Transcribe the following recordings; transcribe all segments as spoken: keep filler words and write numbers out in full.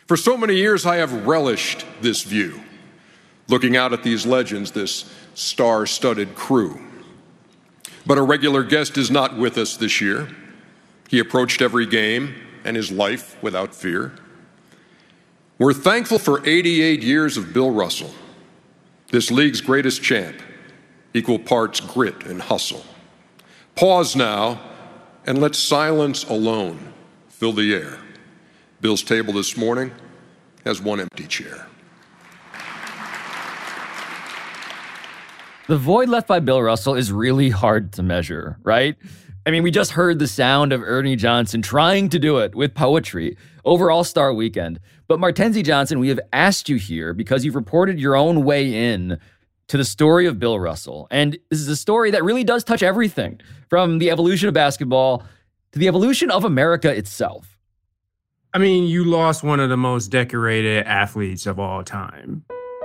For so many years, I have relished this view, looking out at these legends, this star-studded crew. But a regular guest is not with us this year. He approached every game and his life without fear. We're thankful for eighty-eight years of Bill Russell, this league's greatest champ, equal parts grit and hustle. Pause now and let silence alone fill the air. Bill's table this morning has one empty chair. The void left by Bill Russell is really hard to measure, right? I mean, we just heard the sound of Ernie Johnson trying to do it with poetry over All-Star Weekend. But Martenzie Johnson, we have asked you here because you've reported your own way in to the story of Bill Russell. And this is a story that really does touch everything, from the evolution of basketball to the evolution of America itself. I mean, you lost one of the most decorated athletes of all time.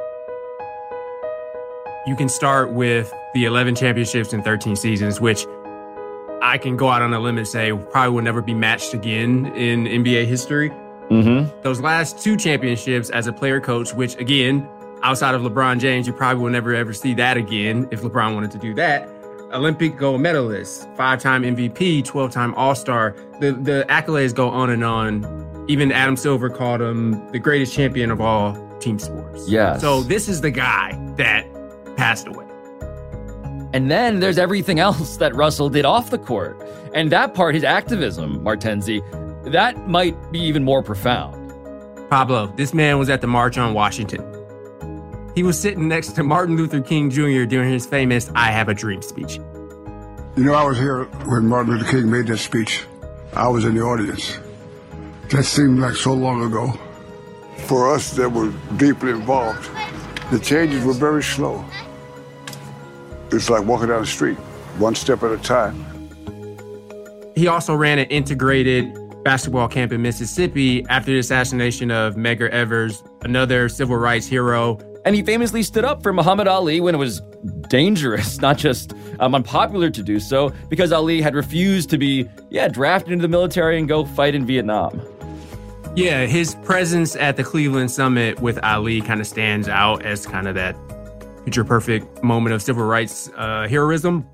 You can start with the eleven championships in thirteen seasons, which I can go out on a limb and say probably will never be matched again in N B A history. Mm-hmm. Those last two championships as a player coach, which again, outside of LeBron James, you probably will never ever see that again if LeBron wanted to do that. Olympic gold medalist, five-time M V P, twelve-time All-Star. The, the accolades go on and on. Even Adam Silver called him the greatest champion of all team sports. Yes. So this is the guy that passed away. And then there's everything else that Russell did off the court. And that part, his activism, Martenzie, that might be even more profound. Pablo, this man was at the March on Washington. He was sitting next to Martin Luther King Junior during his famous I Have a Dream speech. You know, I was here when Martin Luther King made that speech. I was in the audience. That seemed like so long ago. For us that were deeply involved, the changes were very slow. It's like walking down the street, one step at a time. He also ran an integrated basketball camp in Mississippi after the assassination of Medgar Evers, another civil rights hero. And he famously stood up for Muhammad Ali when it was dangerous, not just um, unpopular to do so, because Ali had refused to be, yeah, drafted into the military and go fight in Vietnam. Yeah, his presence at the Cleveland Summit with Ali kind of stands out as kind of that picture perfect moment of civil rights uh, heroism.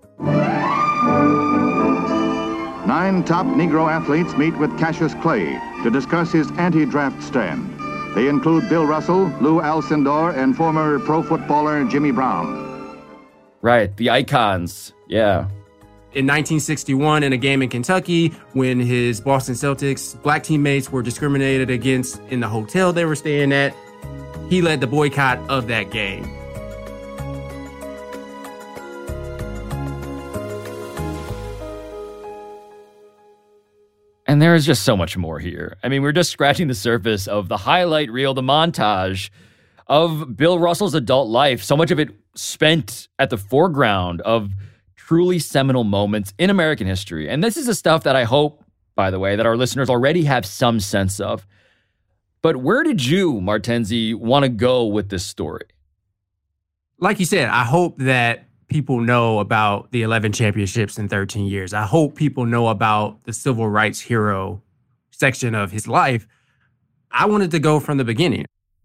Nine top Negro athletes meet with Cassius Clay to discuss his anti-draft stand. They include Bill Russell, Lou Alcindor, and former pro footballer Jimmy Brown. Right, the icons, yeah. In nineteen sixty-one, in a game in Kentucky, when his Boston Celtics black teammates were discriminated against in the hotel they were staying at, he led the boycott of that game. And there is just so much more here. I mean, we're just scratching the surface of the highlight reel, the montage of Bill Russell's adult life. So much of it spent at the foreground of truly seminal moments in American history. And this is the stuff that I hope, by the way, that our listeners already have some sense of. But where did you, Martenzie, want to go with this story? Like you said, I hope that people know about the eleven championships in thirteen years. I hope people know about the civil rights hero section of his life. I wanted to go from the beginning.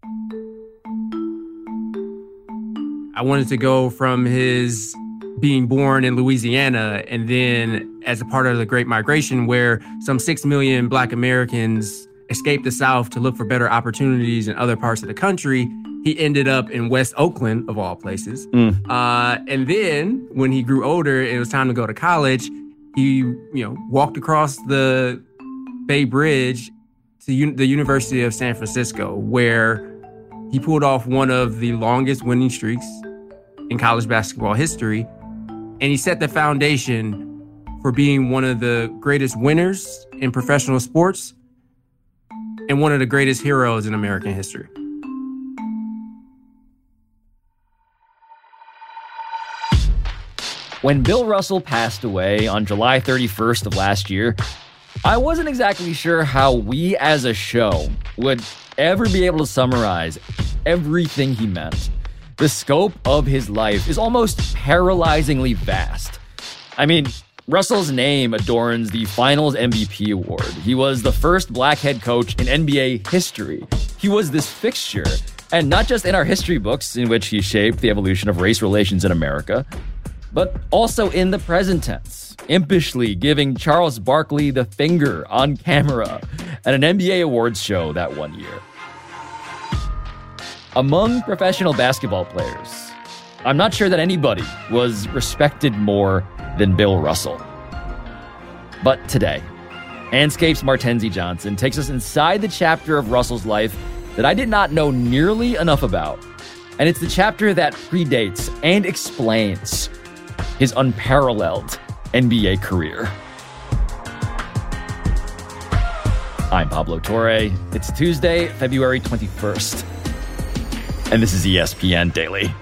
I wanted to go from his being born in Louisiana and then as a part of the Great Migration, where some six million Black Americans escaped the South to look for better opportunities in other parts of the country. He ended up in West Oakland, of all places. Mm. Uh, and then when he grew older and it was time to go to college, he, you know, walked across the Bay Bridge to un- the University of San Francisco, where he pulled off one of the longest winning streaks in college basketball history. And he set the foundation for being one of the greatest winners in professional sports and one of the greatest heroes in American history. When Bill Russell passed away on July thirty-first of last year, I wasn't exactly sure how we as a show would ever be able to summarize everything he meant. The scope of his life is almost paralyzingly vast. I mean, Russell's name adorns the Finals M V P award. He was the first black head coach in N B A history. He was this fixture, and not just in our history books in which he shaped the evolution of race relations in America, but also in the present tense, impishly giving Charles Barkley the finger on camera at an N B A awards show that one year. Among professional basketball players, I'm not sure that anybody was respected more than Bill Russell. But today, Andscape's Martenzie Johnson takes us inside the chapter of Russell's life that I did not know nearly enough about. And it's the chapter that predates and explains his unparalleled N B A career. I'm Pablo Torre. It's Tuesday, February twenty-first. And this is E S P N Daily.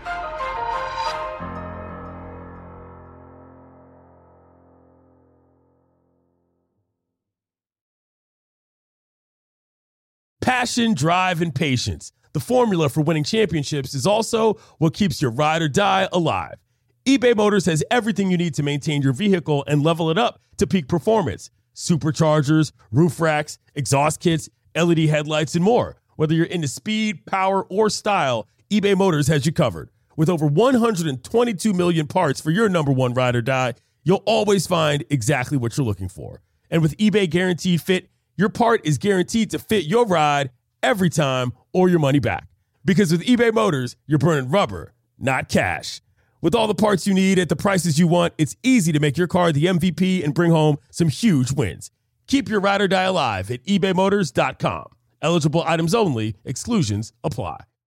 Passion, drive, and patience. The formula for winning championships is also what keeps your ride or die alive. eBay Motors has everything you need to maintain your vehicle and level it up to peak performance. Superchargers, roof racks, exhaust kits, L E D headlights, and more. Whether you're into speed, power, or style, eBay Motors has you covered. With over one hundred twenty-two million parts for your number one ride or die, you'll always find exactly what you're looking for. And with eBay Guaranteed Fit, your part is guaranteed to fit your ride every time or your money back. Because with eBay Motors, you're burning rubber, not cash. With all the parts you need at the prices you want, it's easy to make your car the M V P and bring home some huge wins. Keep your ride or die alive at ebay motors dot com. Eligible items only. Exclusions apply.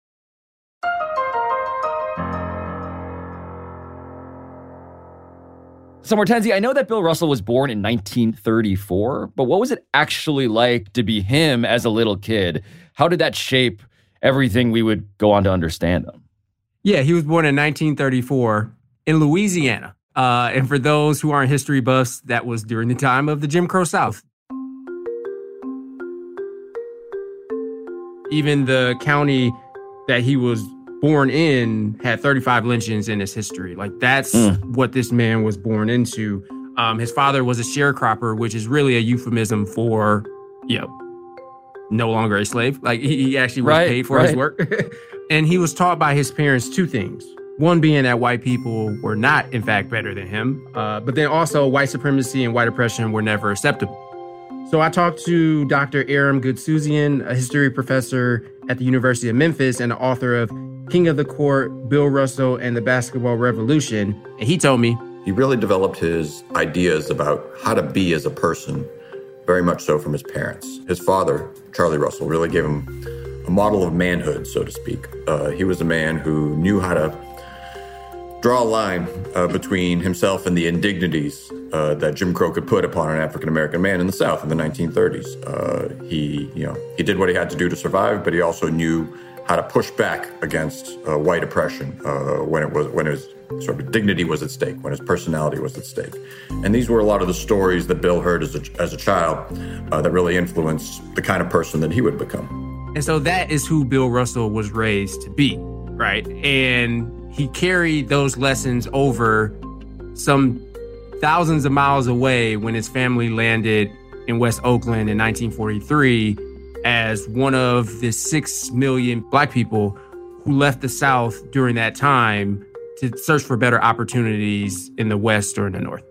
So, Martenzie, I know that Bill Russell was born in nineteen thirty-four, but what was it actually like to be him as a little kid? How did that shape everything we would go on to understand him? Yeah, he was born in nineteen thirty-four in Louisiana. Uh, and for those who aren't history buffs, that was during the time of the Jim Crow South. Even the county that he was born in had thirty-five lynchings in its history. Like, that's mm. what this man was born into. Um, his father was a sharecropper, which is really a euphemism for, you know, no longer a slave. Like, he, he actually was right, paid for right. his work. And he was taught by his parents two things. One being that white people were not, in fact, better than him. Uh, but then also white supremacy and white oppression were never acceptable. So I talked to Doctor Aram Goodsouzian, a history professor at the University of Memphis and the author of King of the Court, Bill Russell, and the Basketball Revolution. And he told me, he really developed his ideas about how to be as a person, very much so from his parents. His father, Charlie Russell, really gave him a model of manhood, so to speak. Uh, he was a man who knew how to draw a line uh, between himself and the indignities uh, that Jim Crow could put upon an African-American man in the South in the nineteen thirties. Uh, he, you know, he did what he had to do to survive, but he also knew how to push back against uh, white oppression uh, when it was when his sort of dignity was at stake, when his personality was at stake. And these were a lot of the stories that Bill heard as a, as a child uh, that really influenced the kind of person that he would become. And so that is who Bill Russell was raised to be, right? And he carried those lessons over some thousands of miles away when his family landed in West Oakland in nineteen forty-three as one of the six million black people who left the South during that time to search for better opportunities in the West or in the North.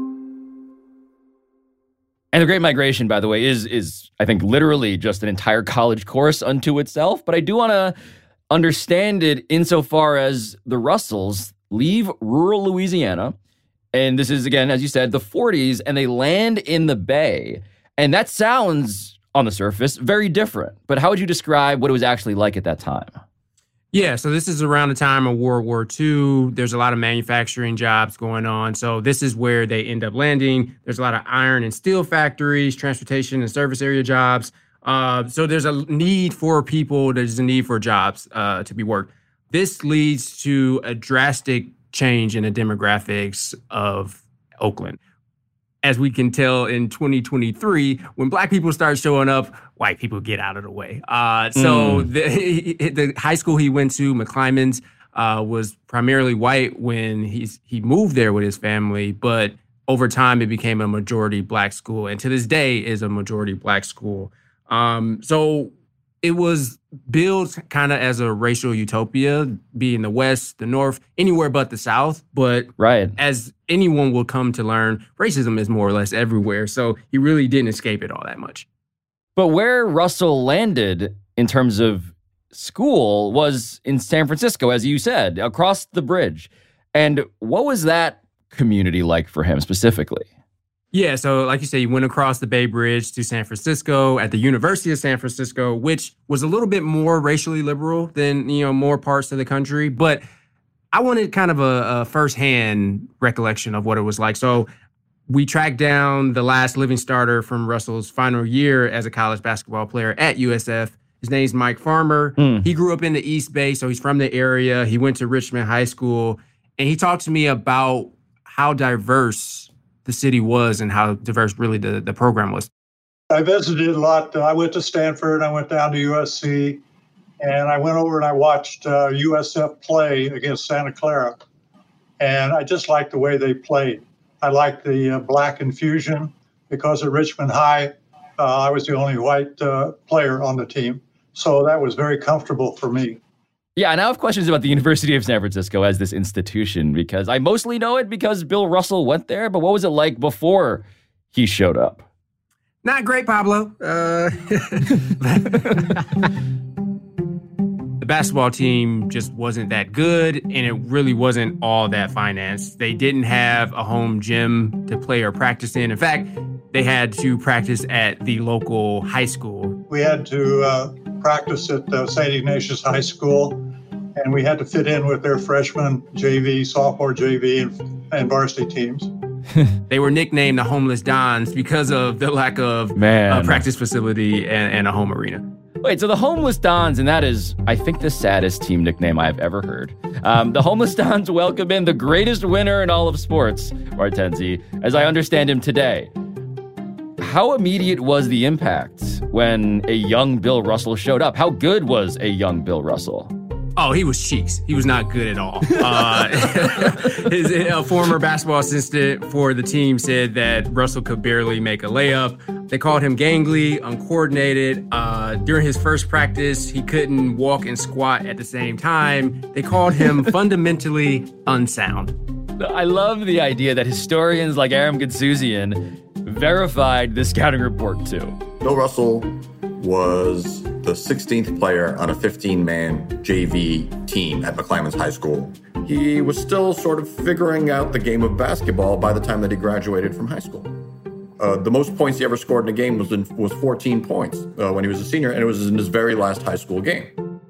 And the Great Migration, by the way, is, is I think, literally just an entire college course unto itself. But I do want to understand it insofar as the Russells leave rural Louisiana, and this is, again, as you said, the forties, and they land in the Bay. And that sounds, on the surface, very different. But how would you describe what it was actually like at that time? Yeah, so this is around the time of World War Two. There's a lot of manufacturing jobs going on. So this is where they end up landing. There's a lot of iron and steel factories, transportation and service area jobs. Uh, so there's a need for people, there's a need for jobs uh, to be worked. This leads to a drastic change in the demographics of Oakland. As we can tell in twenty twenty-three, when black people start showing up, white people get out of the way. Uh, so mm. the, the high school he went to, McClymonds, uh, was primarily white when he's, he moved there with his family, but over time, it became a majority black school, and to this day is a majority black school. Um, so it was built kind of as a racial utopia, be in the West, the North, anywhere but the South. But right. as anyone will come to learn, racism is more or less everywhere. So he really didn't escape it all that much. But where Russell landed in terms of school was in San Francisco, as you said, across the bridge. And what was that community like for him specifically? Yeah, so like you said, he went across the Bay Bridge to San Francisco at the University of San Francisco, which was a little bit more racially liberal than, you know, more parts of the country. But I wanted kind of a, a firsthand recollection of what it was like. So we tracked down the last living starter from Russell's final year as a college basketball player at U S F. His name's Mike Farmer. Mm. He grew up in the East Bay, so he's from the area. He went to Richmond High School, and he talked to me about how diverse the city was and how diverse really the, the program was. I visited a lot. I went to Stanford. I went down to U S C, and I went over and I watched uh, U S F play against Santa Clara. And I just liked the way they played. I liked the uh, black infusion because at Richmond High, uh, I was the only white uh, player on the team. So that was very comfortable for me. Yeah, and I have questions about the University of San Francisco as this institution, because I mostly know it because Bill Russell went there, but what was it like before he showed up? Not great, Pablo. Uh, the basketball team just wasn't that good, and it really wasn't all that financed. They didn't have a home gym to play or practice in. In fact, they had to practice at the local high school. We had to uh, practice at uh, Saint Ignatius High School, and we had to fit in with their freshman J V, sophomore J V, and, and varsity teams. They were nicknamed the Homeless Dons because of the lack of Man. a practice facility and, and a home arena. Wait, so the Homeless Dons, and that is, I think, the saddest team nickname I've ever heard. Um, the Homeless Dons welcome in the greatest winner in all of sports, Martenzi, as I understand him today. How immediate was the impact when a young Bill Russell showed up? How good was a young Bill Russell? Oh, he was cheeks. He was not good at all. Uh, his a former basketball assistant for the team said that Russell could barely make a layup. They called him gangly, uncoordinated. Uh, during his first practice, he couldn't walk and squat at the same time. They called him fundamentally unsound. I love the idea that historians like Aram Goudsouzian verified the scouting report too. Bill Russell was the sixteenth player on a fifteen-man J V team at McClymonds High School. He was still sort of figuring out the game of basketball by the time that he graduated from high school. Uh, the most points he ever scored in a game was in, was fourteen points uh, when he was a senior, and it was in his very last high school game.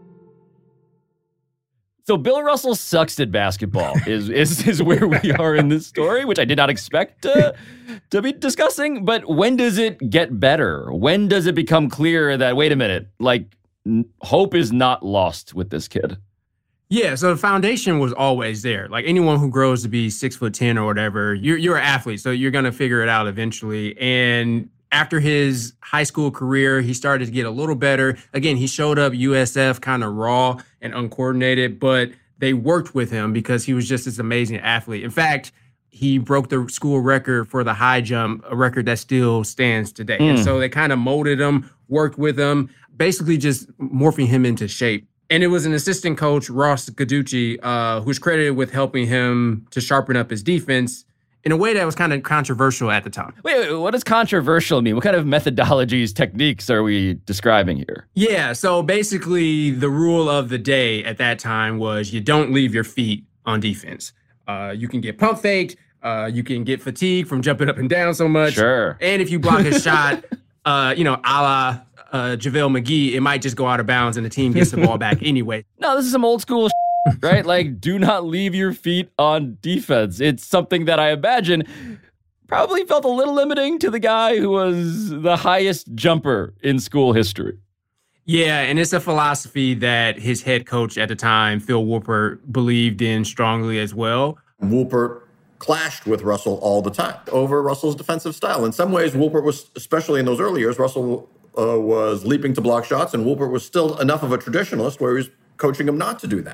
So Bill Russell sucks at basketball is, is is where we are in this story, which I did not expect to, to be discussing. But when does it get better? When does it become clear that, wait a minute, like, n- hope is not lost with this kid? Yeah, so the foundation was always there. Like anyone who grows to be six foot ten or whatever, you're you're an athlete, so you're gonna figure it out eventually. And after his high school career, he started to get a little better. Again, he showed up U S F kind of raw and uncoordinated, but they worked with him because he was just this amazing athlete. In fact, he broke the school record for the high jump, a record that still stands today. Mm. And so they kind of molded him, worked with him, basically just morphing him into shape. And it was an assistant coach, Ross Gaducci, uh, who's credited with helping him to sharpen up his defense in a way that was kind of controversial at the time. Wait, wait, what does controversial mean? What kind of methodologies, techniques are we describing here? Yeah, so basically the rule of the day at that time was you don't leave your feet on defense. Uh, you can get pump faked, uh, you can get fatigued from jumping up and down so much. Sure. And if you block a shot, uh, you know, a la uh, JaVale McGee, it might just go out of bounds and the team gets the ball back anyway. No, this is some old school right? Like, do not leave your feet on defense. It's something that I imagine probably felt a little limiting to the guy who was the highest jumper in school history. Yeah, and it's a philosophy that his head coach at the time, Phil Woolpert, believed in strongly as well. Woolpert clashed with Russell all the time over Russell's defensive style. In some ways, Woolpert was, especially in those early years, Russell uh, was leaping to block shots, and Woolpert was still enough of a traditionalist where he was coaching him not to do that.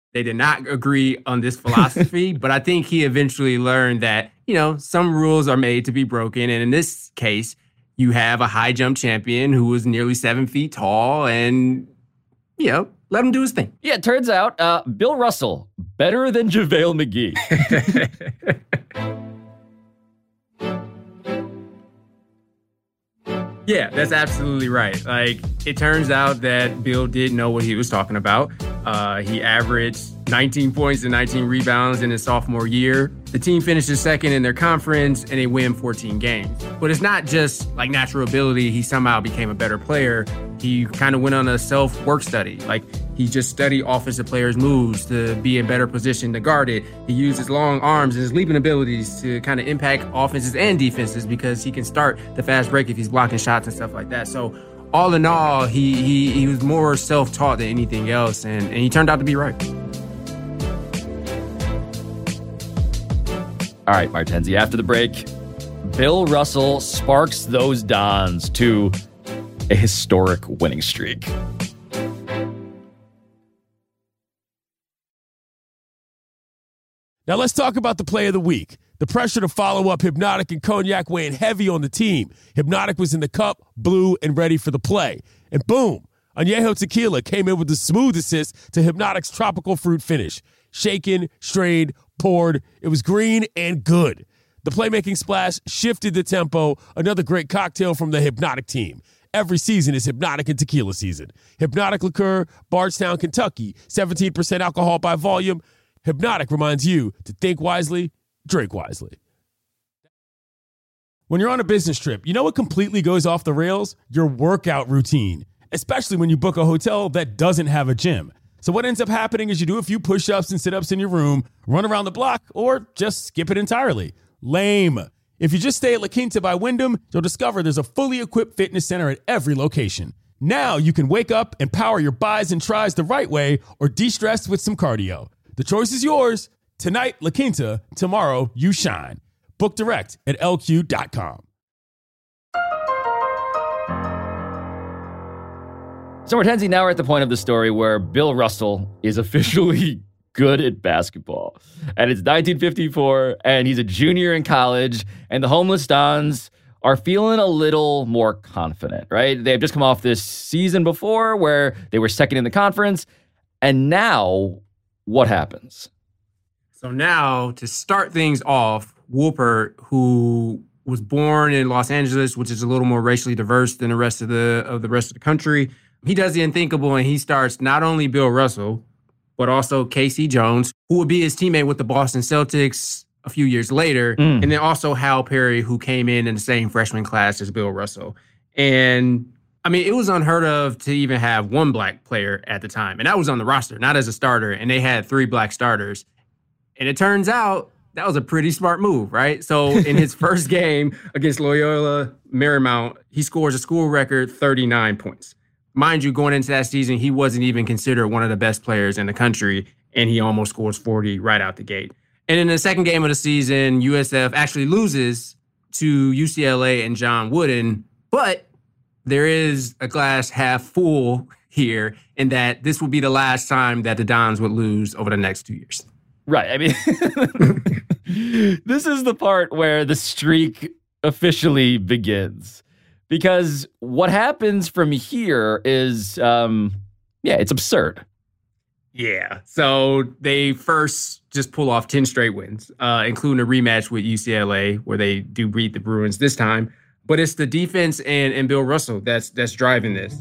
They did not agree on this philosophy, but I think he eventually learned that, you know, some rules are made to be broken. And in this case, you have a high jump champion who was nearly seven feet tall and, you know, let him do his thing. Yeah, it turns out uh, Bill Russell, better than JaVale McGee. Yeah, that's absolutely right. Like, it turns out that Bill did know what he was talking about. Uh, he averaged nineteen points and nineteen rebounds in his sophomore year. The team finishes second in their conference, and they win fourteen games. But it's not just like natural ability. He somehow became a better player. He kind of went on a self-work study. Like, he just studied offensive players' moves to be in better position to guard it. He used his long arms and his leaping abilities to kind of impact offenses and defenses because he can start the fast break if he's blocking shots and stuff like that. So all in all, he he, he was more self-taught than anything else, and, and he turned out to be right. All right, Martenzi, after the break, Bill Russell sparks those Dons to a historic winning streak. Now let's talk about the play of the week. The pressure to follow up Hypnotic and Cognac weighing heavy on the team. Hypnotic was in the cup, blue, and ready for the play. And boom, Añejo Tequila came in with the smooth assist to Hypnotic's tropical fruit finish. Shaken, strained, poured. It was green and good. The playmaking splash shifted the tempo. Another great cocktail from the Hypnotic team. Every season is Hypnotic and Tequila season. Hypnotic Liqueur, Bardstown, Kentucky, seventeen percent alcohol by volume. Hypnotic reminds you to think wisely, drink wisely. When you're on a business trip, you know what completely goes off the rails? Your workout routine, especially when you book a hotel that doesn't have a gym. So what ends up happening is you do a few push-ups and sit-ups in your room, run around the block, or just skip it entirely. Lame. If you just stay at La Quinta by Wyndham, you'll discover there's a fully equipped fitness center at every location. Now you can wake up and power your buys and tries the right way or de-stress with some cardio. The choice is yours. Tonight, La Quinta. Tomorrow, you shine. Book direct at L Q dot com. So, Martenzi, now we're at the point of the story where Bill Russell is officially good at basketball. And it's nineteen fifty-four, and he's a junior in college, and the homeless Dons are feeling a little more confident, right? They've just come off this season before where they were second in the conference, and now what happens? So now, to start things off, Wolpert, who was born in Los Angeles, which is a little more racially diverse than the rest of the of the rest of the country, he does the unthinkable, and he starts not only Bill Russell, but also K C Jones, who would be his teammate with the Boston Celtics a few years later, mm. and then also Hal Perry, who came in in the same freshman class as Bill Russell. And I mean, it was unheard of to even have one black player at the time. And that was on the roster, not as a starter. And they had three black starters. And it turns out that was a pretty smart move, right? So in his first game against Loyola Marymount, he scores a school record thirty-nine points. Mind you, going into that season, he wasn't even considered one of the best players in the country. And he almost scores forty right out the gate. And in the second game of the season, U S F actually loses to U C L A and John Wooden. But there is a glass half full here in that this will be the last time that the Dons would lose over the next two years. Right. I mean, this is the part where the streak officially begins. Because what happens from here is, um, yeah, it's absurd. Yeah. So they first just pull off ten straight wins, uh, including a rematch with U C L A where they do beat the Bruins this time. But it's the defense and, and Bill Russell that's that's driving this.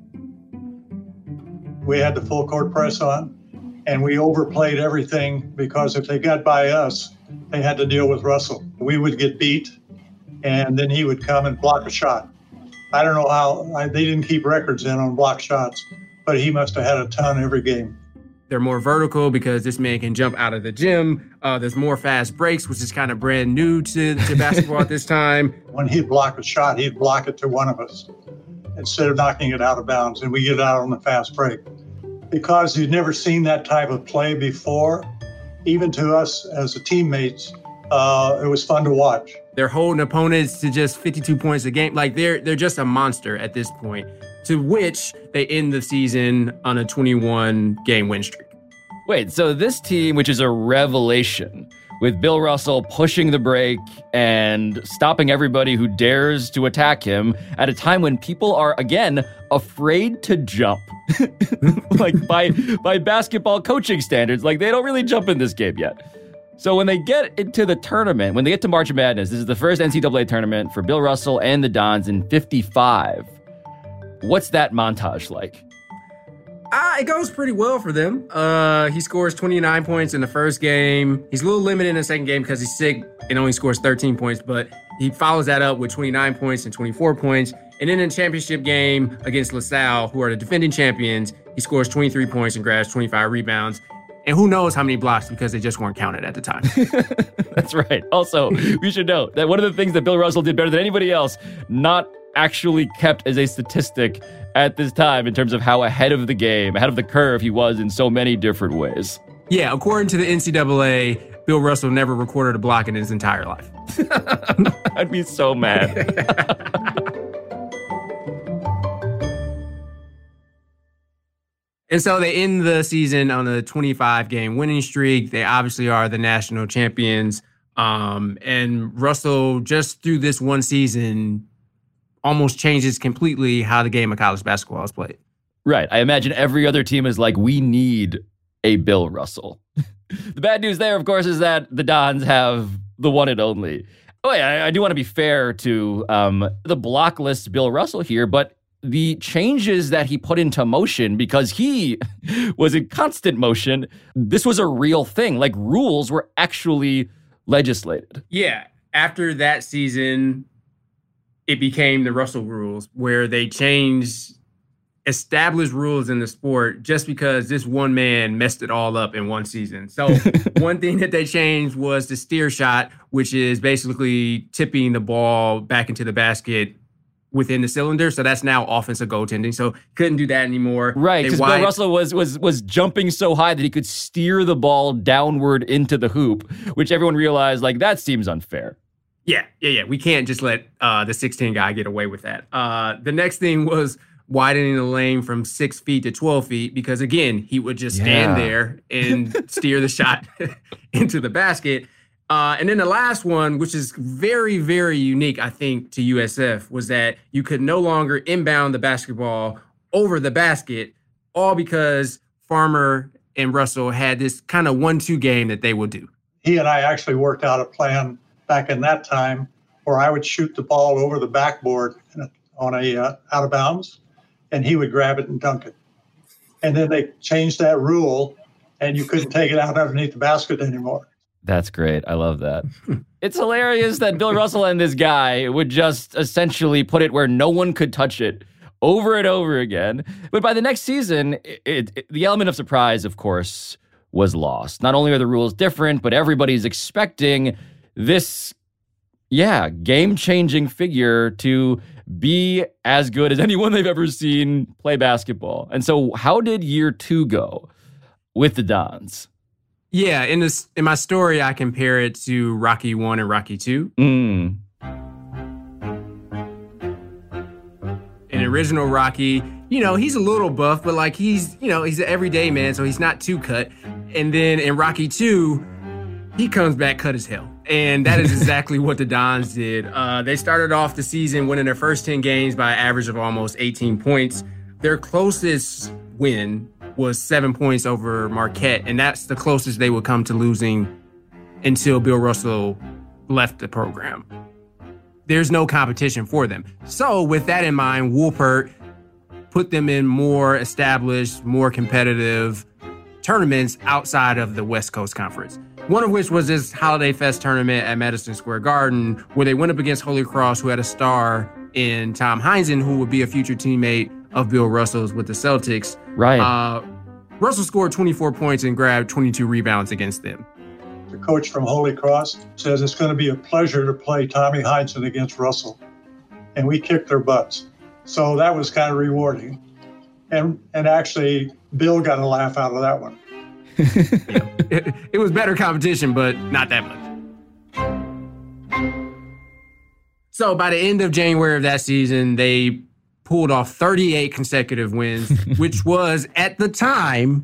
We had the full court press on, and we overplayed everything because if they got by us, they had to deal with Russell. We would get beat, and then he would come and block a shot. I don't know how, I, they didn't keep records in on block shots, but he must have had a ton every game. They're more vertical because this man can jump out of the gym. Uh, there's more fast breaks, which is kind of brand new to, to basketball at this time. When he'd block a shot, he'd block it to one of us instead of knocking it out of bounds, and we get out on the fast break. Because you'd never seen that type of play before, even to us as a teammates, uh, it was fun to watch. They're holding opponents to just fifty-two points a game. Like, they're they're just a monster at this point, to which they end the season on a twenty-one game win streak. Wait, so this team, which is a revelation, with Bill Russell pushing the brake and stopping everybody who dares to attack him at a time when people are, again, afraid to jump. Like, by by basketball coaching standards, like, they don't really jump in this game yet. So when they get into the tournament, when they get to March Madness, this is the first N C double A tournament for Bill Russell and the Dons in fifty-five. What's that montage like? Uh, it goes pretty well for them. Uh, he scores twenty-nine points in the first game. He's a little limited in the second game because he's sick and only scores thirteen points, but he follows that up with twenty-nine points and twenty-four points. And then in the championship game against LaSalle, who are the defending champions, he scores twenty-three points and grabs twenty-five rebounds. And who knows how many blocks because they just weren't counted at the time. That's right. Also, we should note that one of the things that Bill Russell did better than anybody else, not actually kept as a statistic at this time in terms of how ahead of the game, ahead of the curve he was in so many different ways. Yeah, according to the N C double A, Bill Russell never recorded a block in his entire life. I'd be so mad. And so they end the season on a twenty-five game winning streak. They obviously are the national champions. Um, and Russell, just through this one season, almost changes completely how the game of college basketball is played. Right. I imagine every other team is like, we need a Bill Russell. The bad news there, of course, is that the Dons have the one and only. Oh, yeah, I, I do want to be fair to um, the block list Bill Russell here, but the changes that he put into motion, because he was in constant motion, this was a real thing. Like, rules were actually legislated. Yeah. After that season, it became the Russell rules, where they changed established rules in the sport just because this one man messed it all up in one season. So one thing that they changed was the steer shot, which is basically tipping the ball back into the basket within the cylinder. So that's now offensive goaltending. So couldn't do that anymore. Right, because Bill Russell was was was jumping so high that he could steer the ball downward into the hoop, which everyone realized, like, that seems unfair. Yeah, yeah, yeah. We can't just let uh, the sixteen guy get away with that. Uh, the next thing was widening the lane from six feet to twelve feet, because, again, he would just stand Yeah. there and steer the shot into the basket. Uh, and then the last one, which is very, very unique, I think, to U S F, was that you could no longer inbound the basketball over the basket, all because Farmer and Russell had this kind of one two game that they would do. He and I actually worked out a plan back in that time where I would shoot the ball over the backboard on a uh, out of bounds, and he would grab it and dunk it. And then they changed that rule, and you couldn't take it out underneath the basket anymore. That's great. I love that. It's hilarious that Bill Russell and this guy would just essentially put it where no one could touch it over and over again. But by the next season, it, it, the element of surprise, of course, was lost. Not only are the rules different, but everybody's expecting this, yeah, game-changing figure to be as good as anyone they've ever seen play basketball. And so how did year two go with the Dons? Yeah, in this in my story, I compare it to Rocky One and Rocky Two. Mm. In original Rocky, you know, he's a little buff, but like he's, you know, he's an everyday man, so he's not too cut. And then in Rocky Two, he comes back cut as hell. And that is exactly what the Dons did. Uh, they started off the season winning their first ten games by an average of almost eighteen points. Their closest win was seven points over Marquette, and that's the closest they would come to losing until Bill Russell left the program. There's no competition for them. So with that in mind, Woolpert put them in more established, more competitive tournaments outside of the West Coast Conference. One of which was this Holiday Fest tournament at Madison Square Garden, where they went up against Holy Cross, who had a star in Tom Heinzen, who would be a future teammate of Bill Russell's with the Celtics. Right. Uh, Russell scored twenty-four points and grabbed twenty-two rebounds against them. The coach from Holy Cross says it's going to be a pleasure to play Tommy Heinzen against Russell. And we kicked their butts. So that was kind of rewarding. And and actually, Bill got a laugh out of that one. Yeah. it, it was better competition, but not that much. So by the end of January of that season, they pulled off thirty-eight consecutive wins, which was, at the time,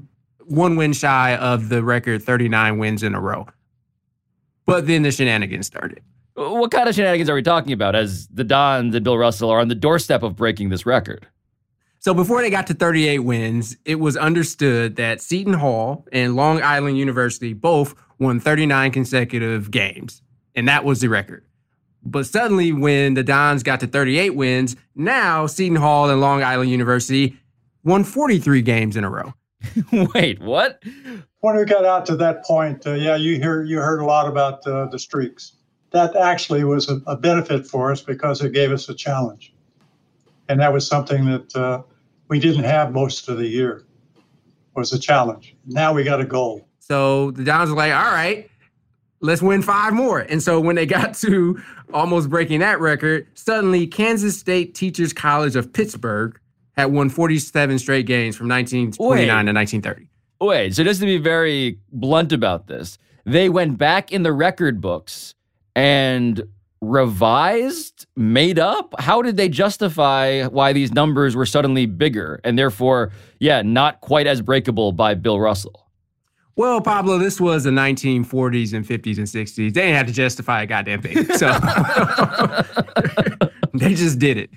one win shy of the record thirty-nine wins in a row. But then the shenanigans started. What kind of shenanigans are we talking about as the Dons and Bill Russell are on the doorstep of breaking this record? So before they got to thirty-eight wins, it was understood that Seton Hall and Long Island University both won thirty-nine consecutive games, and that was the record. But suddenly when the Dons got to thirty-eight wins, now Seton Hall and Long Island University won forty-three games in a row. Wait, what? When we got out to that point, uh, yeah, you hear you heard a lot about uh, the streaks. That actually was a, a benefit for us because it gave us a challenge. And that was something that uh, we didn't have most of the year, was a challenge. Now we got a goal. So the Dons were like, all right, let's win five more. And so when they got to almost breaking that record, suddenly Kansas State Teachers College of Pittsburgh had won forty-seven straight games from nineteen twenty-nine Wait. to nineteen thirty. Wait, so just to be very blunt about this, they went back in the record books and revised, made up? How did they justify why these numbers were suddenly bigger and therefore, yeah, not quite as breakable by Bill Russell? Well, Pablo, this was the nineteen forties and fifties and sixties. They didn't have to justify a goddamn thing. So they just did it.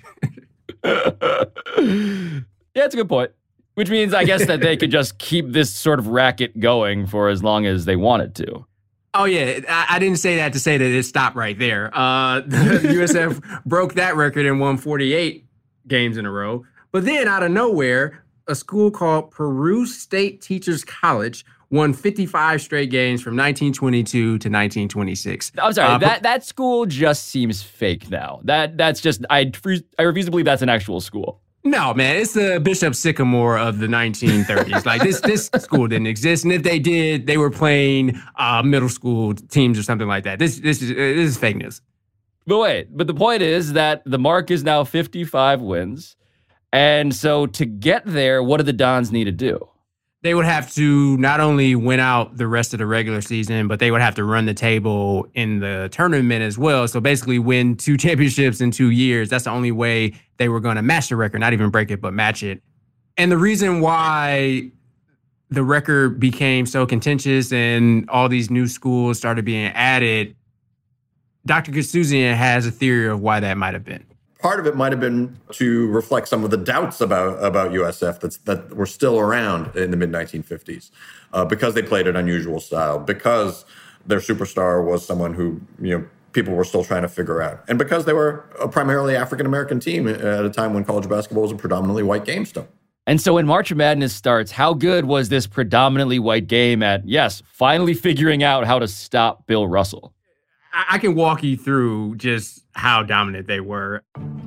Yeah, it's a good point. Which means, I guess, that they could just keep this sort of racket going for as long as they wanted to. Oh, yeah. I, I didn't say that to say that it stopped right there. Uh, the U S F broke that record and won forty-eight games in a row. But then, out of nowhere, a school called Peru State Teachers College won fifty-five straight games from nineteen twenty-two to nineteen twenty-six. I'm sorry, uh, that, that school just seems fake now. That That's just, I, I refuse to believe that's an actual school. No, man, it's the Bishop Sycamore of the nineteen thirties. Like, this this school didn't exist. And if they did, they were playing uh, middle school teams or something like that. This, this, is, this is fake news. But wait, but the point is that the mark is now fifty-five wins. And so to get there, what do the Dons need to do? They would have to not only win out the rest of the regular season, but they would have to run the table in the tournament as well. So basically win two championships in two years. That's the only way they were going to match the record, not even break it, but match it. And the reason why the record became so contentious and all these new schools started being added, Doctor Goussouzian has a theory of why that might have been. Part of it might have been to reflect some of the doubts about, about U S F that's, that were still around in the mid nineteen fifties, uh, because they played an unusual style, because their superstar was someone who, you know, people were still trying to figure out, and because they were a primarily African-American team at a time when college basketball was a predominantly white game still. And so when March Madness starts, how good was this predominantly white game at, yes, finally figuring out how to stop Bill Russell? I can walk you through just how dominant they were.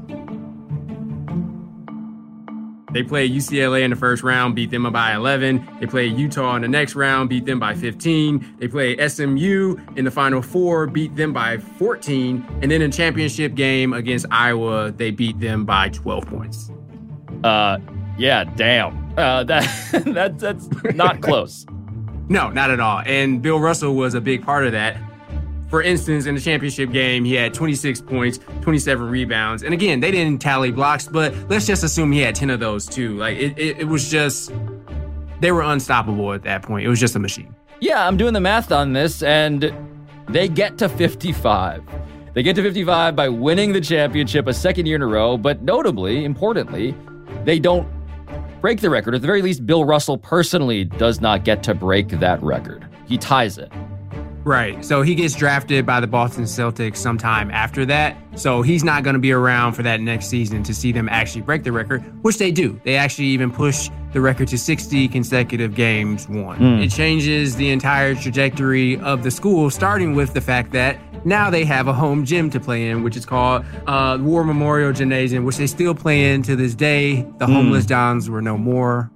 They played U C L A in the first round, beat them by eleven. They played Utah in the next round, beat them by fifteen. They played S M U in the Final Four, beat them by fourteen. And then in a championship game against Iowa, they beat them by twelve points. Uh, yeah, damn. Uh, that, that that's not close. No, not at all. And Bill Russell was a big part of that. For instance, in the championship game, he had twenty-six points, twenty-seven rebounds. And again, they didn't tally blocks, but let's just assume he had ten of those too. Like, it, it, it was just, they were unstoppable at that point. It was just a machine. Yeah, I'm doing the math on this, and they get to fifty-five. They get to fifty-five by winning the championship a second year in a row, but notably, importantly, they don't break the record. At the very least, Bill Russell personally does not get to break that record. He ties it. Right. So he gets drafted by the Boston Celtics sometime after that. So he's not going to be around for that next season to see them actually break the record, which they do. They actually even push the record to sixty consecutive games won. Mm. It changes the entire trajectory of the school, starting with the fact that now they have a home gym to play in, which is called uh, War Memorial Gymnasium, which they still play in to this day. The mm. homeless Dons were no more.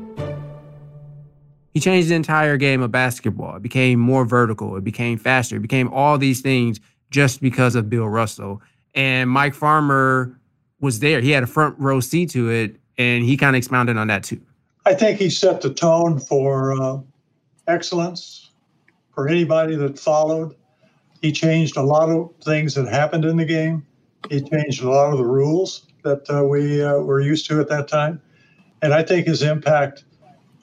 He changed the entire game of basketball. It became more vertical. It became faster. It became all these things just because of Bill Russell. And Mike Farmer was there. He had a front row seat to it, and he kind of expounded on that too. I think he set the tone for uh, excellence for anybody that followed. He changed a lot of things that happened in the game. He changed a lot of the rules that uh, we uh, were used to at that time. And I think his impact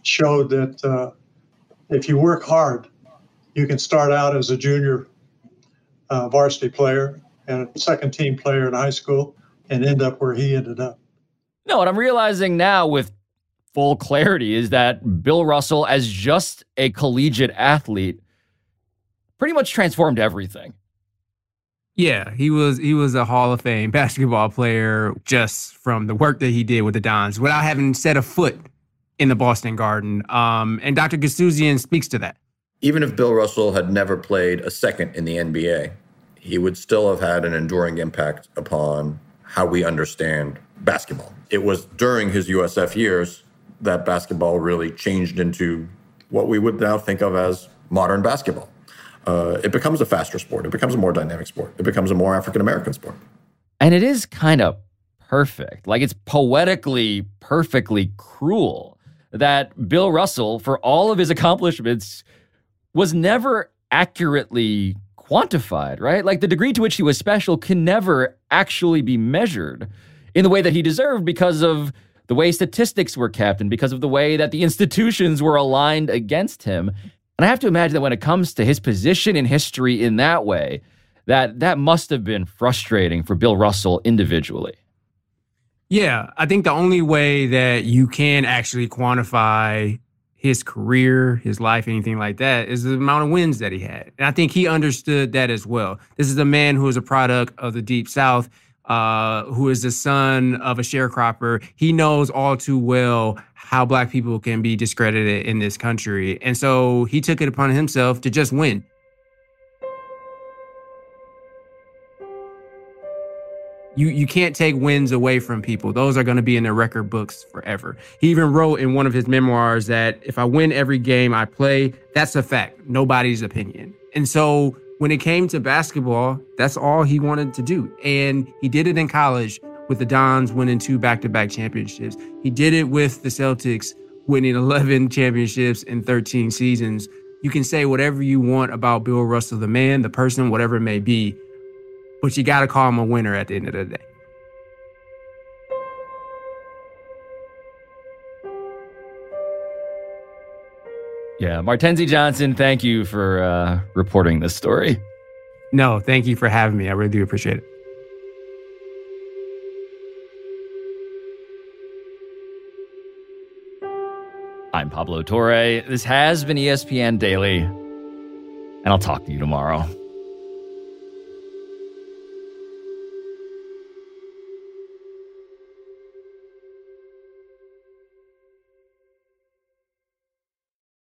showed that uh, if you work hard, you can start out as a junior uh, varsity player and a second team player in high school and end up where he ended up. No, what I'm realizing now with full clarity is that Bill Russell, as just a collegiate athlete, pretty much transformed everything. Yeah, he was he was a Hall of Fame basketball player just from the work that he did with the Dons without having set a foot in the Boston Garden. Um, and Doctor Gastouzian speaks to that. Even if Bill Russell had never played a second in the N B A, he would still have had an enduring impact upon how we understand basketball. It was during his U S F years that basketball really changed into what we would now think of as modern basketball. Uh, it becomes a faster sport. It becomes a more dynamic sport. It becomes a more African-American sport. And it is kind of perfect. Like, it's poetically, perfectly cruel that Bill Russell, for all of his accomplishments, was never accurately quantified, right? Like, the degree to which he was special can never actually be measured in the way that he deserved because of the way statistics were kept and because of the way that the institutions were aligned against him. And I have to imagine that when it comes to his position in history in that way, that that must have been frustrating for Bill Russell individually. Yeah, I think the only way that you can actually quantify his career, his life, anything like that, is the amount of wins that he had. And I think he understood that as well. This is a man who is a product of the Deep South, uh, who is the son of a sharecropper. He knows all too well how Black people can be discredited in this country. And so he took it upon himself to just win. You you can't take wins away from people. Those are going to be in their record books forever. He even wrote in one of his memoirs that if I win every game I play, that's a fact, nobody's opinion. And so when it came to basketball, that's all he wanted to do. And he did it in college with the Dons winning two back-to-back championships. He did it with the Celtics winning eleven championships in thirteen seasons. You can say whatever you want about Bill Russell, the man, the person, whatever it may be, but you got to call him a winner at the end of the day. Yeah, Martenzie Johnson, thank you for uh, reporting this story. No, thank you for having me. I really do appreciate it. I'm Pablo Torre. This has been E S P N Daily, and I'll talk to you tomorrow.